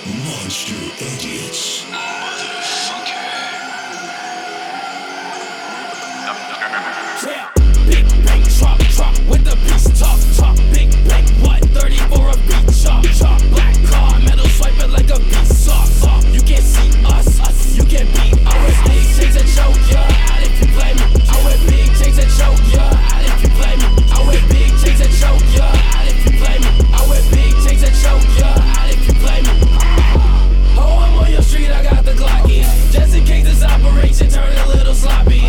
Monster Idiots. Yeah. Big bank, drop with the beast, talk. Big bank, what? 30 for a beat, chop. Black car, metal swiping like a beast, soft. You can't see us, you can't beat us. I wear big chains that choke ya, out if you play me. I wear big chains that choke ya, out if you play me. I wear big chains that choke ya, out if you play me. I wear big chains that choke ya, out if you play me. Oh, I'm on your street, I got the Glocky. Just in case this operation turn a little sloppy.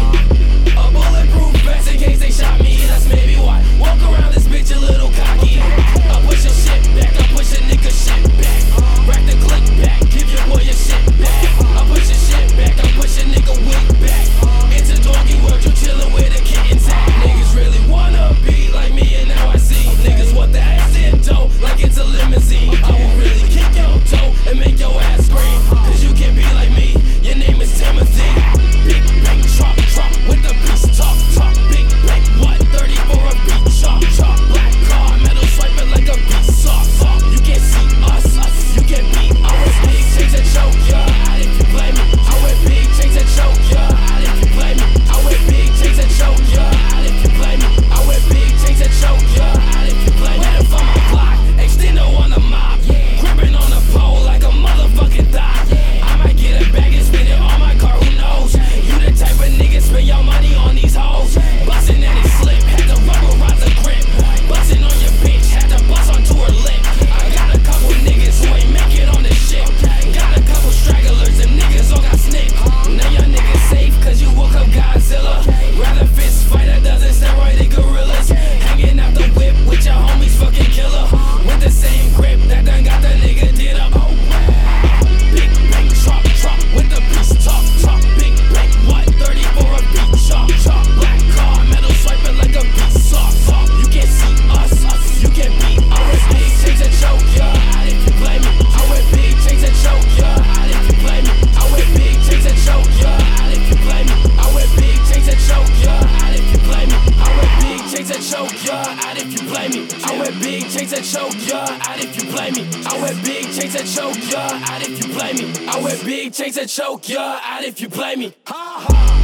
A bulletproof vest in case they shot me, that's maybe why. Walk around this bitch a little cocky. I push your shit back, I push a nigga shit back. Rack the click back, give your boy your shit back. I push your shit back, I push a nigga wig back. It's a doggy world, you chillin' with the kittens at. Niggas really wanna be like me and now I see. Niggas want the ass in dough, like it's a limousine. I will really kick your toe and make your ass scream. Cause you can't be like me, your name is Timothy. Big bank, drop with the beast, talk. Big bank, what? 30 for a beat, chop. Black car, metal swiping like a beast, soft. You can't see us, you can't beat us. I wear big chains that choke ya, out if you play me. I wear big chains that choke ya, out if you play me. I wear big chains that choke ya, out if you play me. I wear big chains that choke ya, out if you play me. Where the fuck my block? Extendo on the mob, gripping on the pole like a motherfucking thigh. I might get a bag and spin it on my car, who knows? You the type of nigga spend your money on these hoes. Bustin' and it slip, had to rubberize the grip. Bustin' on your bitch, had to bust onto her lip. I got a couple niggas who ain't make it on this shit. Got a couple stragglers, them niggas all got snipped. Now your niggas safe cause you woke up Godzilla. Rather fist fight a dozen steroided gorillas. Hanging out the whip with your homies fucking killer. With the same grip that done got the nigga did up. Oh wow. Big bank, drop with the beast, talk. Big bank, what? 30 for a beat, chop. Black car, metal swiping like a beast, soft. You can't see us, you can't beat us. I wear big chains that choke ya, out if you play me. I wear big chains that choke ya, out if you play me. I wear big chains that choke ya, out if you play me. I wear big chains that choke ya, out if you play me. I wear big chains that choke ya, out if you play me. I wear big chains that choke ya, out if you play me. I wear big chains that choke ya, out if you play me. I wear big chains that choke ya, out if you play me. Ha ha.